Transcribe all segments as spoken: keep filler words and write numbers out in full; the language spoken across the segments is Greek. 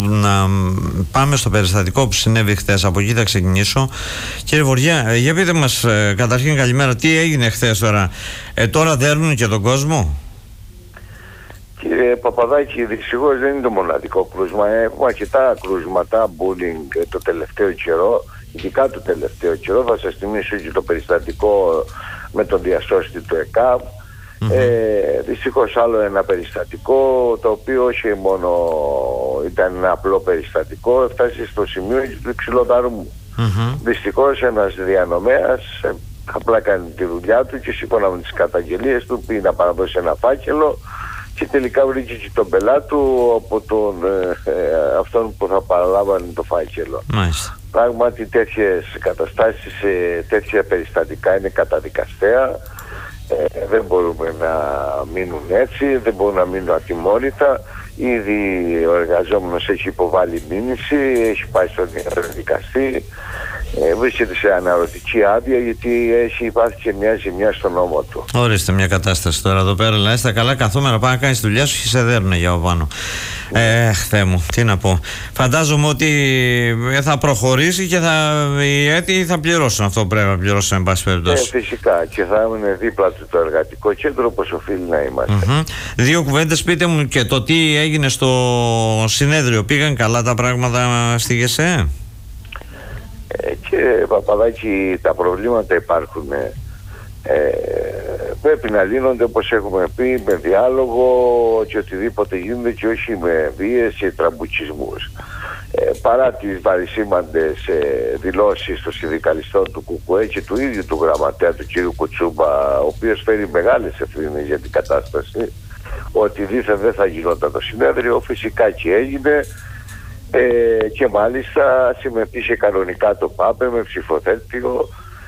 να πάμε στο περιστατικό που συνέβη χθες. Από εκεί θα ξεκινήσω. Κύριε Βοριά, για πείτε μας, ε, καταρχήν καλημέρα, τι έγινε χθες τώρα? Ε, τώρα δέρνουν και τον κόσμο? Κύριε Παπαδάκη, δυστυχώς δεν είναι το μοναδικό κρούσμα. Έχουμε αρκετά κρούσματα bullying το τελευταίο καιρό, ειδικά το τελευταίο καιρό. Θα σας θυμίσω και το περιστατικό με τον διασώστη του ΕΚΑΒ. Mm-hmm. Ε, δυστυχώς άλλο ένα περιστατικό, το οποίο όχι μόνο ήταν ένα απλό περιστατικό, έφτασε στο σημείο του ξυλοδαρμού. Mm-hmm. Δυστυχώς ένας διανομέας ε, απλά κάνει τη δουλειά του και σύμφωνα με τις καταγγελίες του πήγε να παραδώσει ένα φάκελο και τελικά βρήκε και τον πελάτη του από τον, ε, ε, αυτόν που θα παραλάβανε το φάκελο. Μάλιστα. Πράγματι τέτοιες καταστάσεις, ε, τέτοια περιστατικά είναι καταδικαστέα. Ε, δεν μπορούμε να μείνουν έτσι, δεν μπορούν να μείνουν ατιμόρυτα. Ήδη ο εργαζόμενος έχει υποβάλει μήνυση, έχει πάει στον δικαστή, ε, βρίσκεται σε αναρωτική άδεια γιατί έχει υπάρχει και μια ζημιά στον ώμο του. Ορίστε μια κατάσταση τώρα εδώ πέρα. Λέει στα καλά καθόμενα, πάει να κάνεις τη δουλειά σου και σε δέρνουνε για πάνω. Ε, Θεέ μου, τι να πω. Φαντάζομαι ότι θα προχωρήσει και θα, οι αίτιοι θα πληρώσουν αυτό που πρέπει να πληρώσουν, εν πάση περιπτώσει. Ε, φυσικά, και θα είναι δίπλα του το εργατικό κέντρο όπως οφείλει να είμαστε. Mm-hmm. Δύο κουβέντες, πείτε μου και το τι έγινε στο συνέδριο. Πήγαν καλά τα πράγματα στη ΓΕΣΕ? Ε, και Παπαδάκη, τα προβλήματα υπάρχουν. Ε, πρέπει να λύνονται, όπως έχουμε πει, με διάλογο και οτιδήποτε γίνεται, και όχι με βίες και τραμπουτσισμούς. Ε, παρά τις βαρισίμαντες ε, δηλώσεις των συνδικαλιστών του ΚΚΕ και του ίδιου του γραμματέα του κ. Κουτσούμπα, ο οποίος φέρει μεγάλες ευθύνες για την κατάσταση, ότι δήθεν δεν θα γινόταν το συνέδριο, φυσικά και έγινε. Ε, και μάλιστα συμμετείχε κανονικά το ΠΑΠΕ με ψηφοδέλτιο,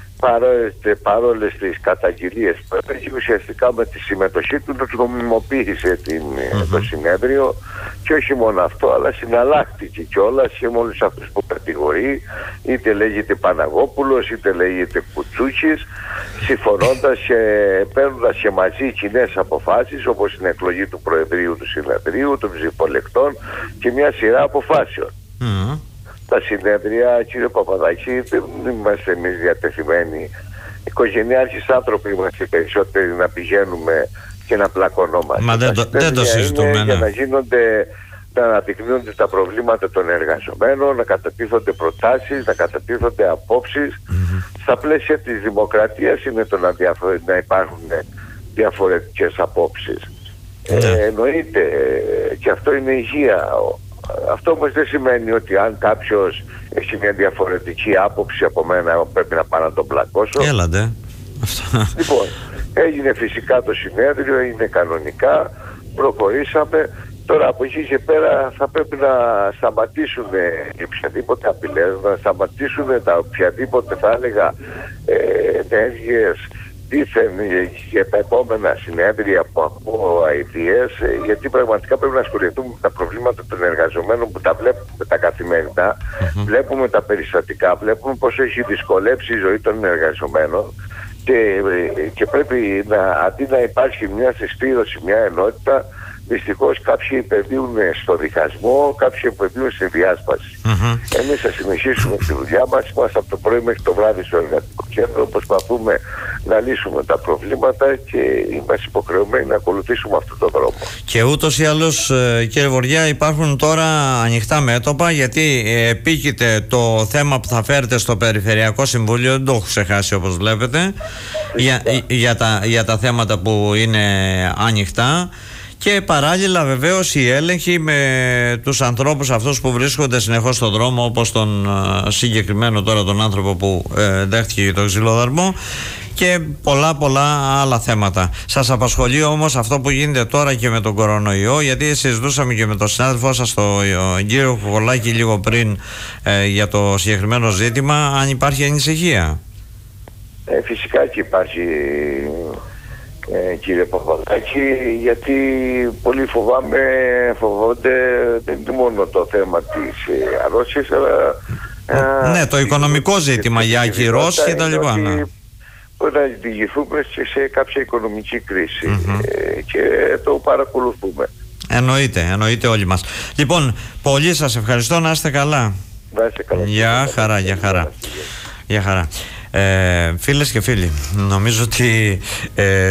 παρόλες τις καταγγελίες που έπαιζε, ουσιαστικά με τη συμμετοχή του νομιμοποίησε την, mm-hmm. το συνέδριο, και όχι μόνο αυτό, αλλά συναλλάχτηκε κιόλας και με όλους αυτούς που κατηγορεί, είτε λέγεται Παναγόπουλος είτε λέγεται Κουτσούκης, συμφωνώντας και παίρνοντας και μαζί κοινές αποφάσεις, όπως την εκλογή του Προεδρείου του Συνεδρίου, των ψηφολεκτών και μια σειρά αποφάσεων. Mm-hmm. Τα συνέδρια, κύριε Παπαδάκη, δεν είμαστε εμείς διατεθειμένοι. Οικογενειάρχες άνθρωποι είμαστε περισσότεροι να πηγαίνουμε και να πλακωνόμαστε. Μα δεν το, δεν το συζητούμε. Ναι. Για να γίνονται, να αναδεικνύονται τα προβλήματα των εργαζομένων, να κατατίθονται προτάσεις, να κατατίθονται απόψεις. Mm-hmm. Στα πλαίσια της δημοκρατίας είναι το να, διαφο- να υπάρχουν διαφορετικές απόψεις. Mm-hmm. Ε, εννοείται, και αυτό είναι υγεία. Αυτό όμως δεν σημαίνει ότι αν κάποιος έχει μια διαφορετική άποψη από μένα πρέπει να πάω να τον πλακώσω. Έλατε. Λοιπόν, έγινε φυσικά το συνέδριο, έγινε κανονικά, προχωρήσαμε. Τώρα από εκεί και πέρα θα πρέπει να σταματήσουν οποιαδήποτε απειλές, να σταματήσουν τα οποιαδήποτε, θα έλεγα, ενέργειες δίθεν για τα επόμενα συνέδρια που ακούω αηδίες, γιατί πραγματικά πρέπει να ασχοληθούμε με τα προβλήματα των εργαζομένων που τα βλέπουμε τα καθημερινά, mm-hmm. βλέπουμε τα περιστατικά, βλέπουμε πώς έχει δυσκολέψει η ζωή των εργαζομένων, και, και πρέπει να, αντί να υπάρχει μια συσπήρωση, μια ενότητα, δυστυχώς κάποιοι επενδύουν στο διχασμό, κάποιοι επενδύουν στη διάσπαση. Mm-hmm. Εμείς θα συνεχίσουμε τη δουλειά μας, είμαστε από το πρωί μέχρι το βράδυ στο εργατικό κέντρο, προσπαθούμε να λύσουμε τα προβλήματα και είμαστε υποχρεωμένοι να ακολουθήσουμε αυτόν τον δρόμο. Και ούτως ή άλλως, κύριε Βοριά, υπάρχουν τώρα ανοιχτά μέτωπα, γιατί επίκειται το θέμα που θα φέρετε στο Περιφερειακό Συμβούλιο, δεν το έχω ξεχάσει όπως βλέπετε, για, για, τα, για τα θέματα που είναι ανοιχτά. Και παράλληλα βεβαίως οι έλεγχοι με τους ανθρώπους αυτούς που βρίσκονται συνεχώς στον δρόμο, όπως τον συγκεκριμένο τώρα τον άνθρωπο που ε, δέχτηκε το ξυλοδαρμό, και πολλά πολλά άλλα θέματα. Σας απασχολεί όμως αυτό που γίνεται τώρα και με τον κορονοϊό, γιατί συζητούσαμε και με τον συνάδελφό σας τον κύριο Κουκολάκη λίγο πριν ε, για το συγκεκριμένο ζήτημα, αν υπάρχει ανησυχία? Ε, φυσικά και υπάρχει, Ε, κύριε Παπαδάκη, γιατί πολύ φοβάμαι, φοβόνται δεν είναι μόνο το θέμα της ε, αρρώστιας, αλλά ε, ναι, το οικονομικό ζήτημα για ακυρώσεις και τα λοιπά. Ναι. Μπορεί να διηγηθούμε σε κάποια οικονομική κρίση, mm-hmm. ε, και το παρακολουθούμε. Εννοείται, εννοείται όλοι μας. Λοιπόν, πολύ σας ευχαριστώ, να είστε καλά. Να είστε καλά. Γεια χαρά, γεια χαρά. Γεια χαρά. Ε, φίλες και φίλοι, νομίζω ότι ε,